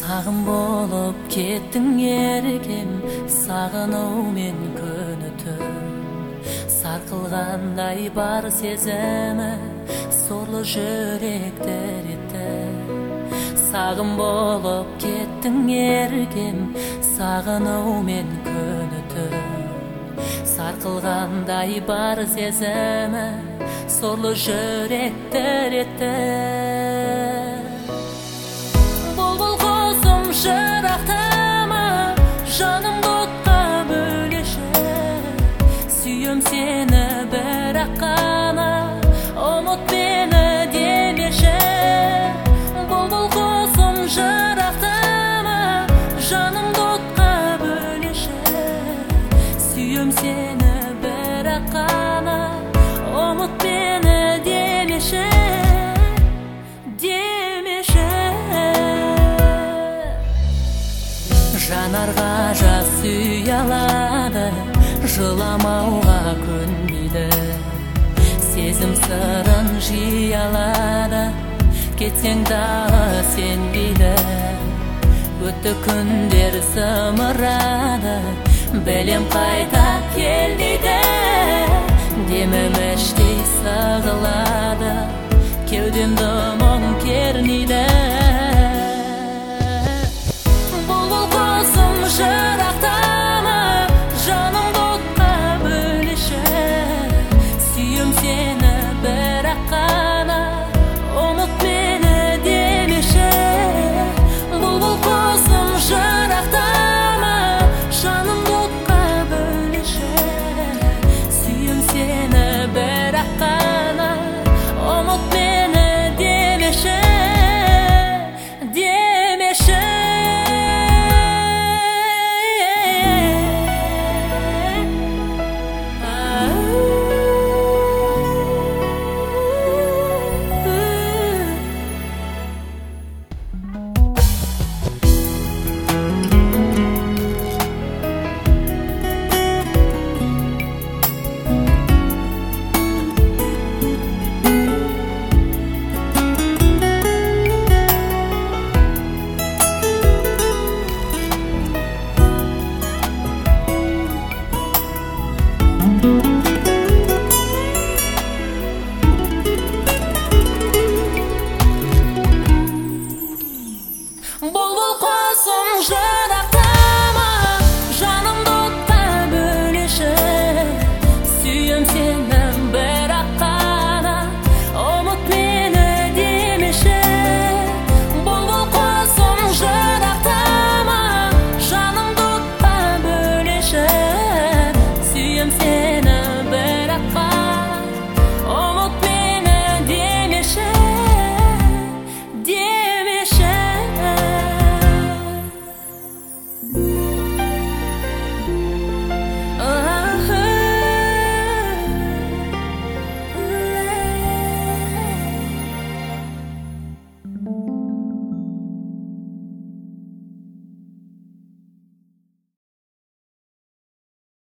Сағым болып кеттің еркем, сағынумен күн өтіп, сарқылғандай бар сезімі, сорлы жүректер етті. Сағым болып кеттің еркем, сағынумен күн өтіп, сарқылғандай бар сезімі, сорлы жүректер етті. Шырақтама, жанымды отқа бөлеші, сүйем сені бірақ қана, ұмыт мені демеші. Бұлбұл құсым жырақтама, жанымды отқа бөлеші, сүйем сені бірақ қана, ұмыт мені демеші. Жанарға жас ұялады, жыламауға көнбейді, сезім сырын жиялады, кетсең дағы сенбейді. Өтті күндер зымырады, білем қайта кел дейді, демім іштей сығылады, кеудемді мұң кернейді.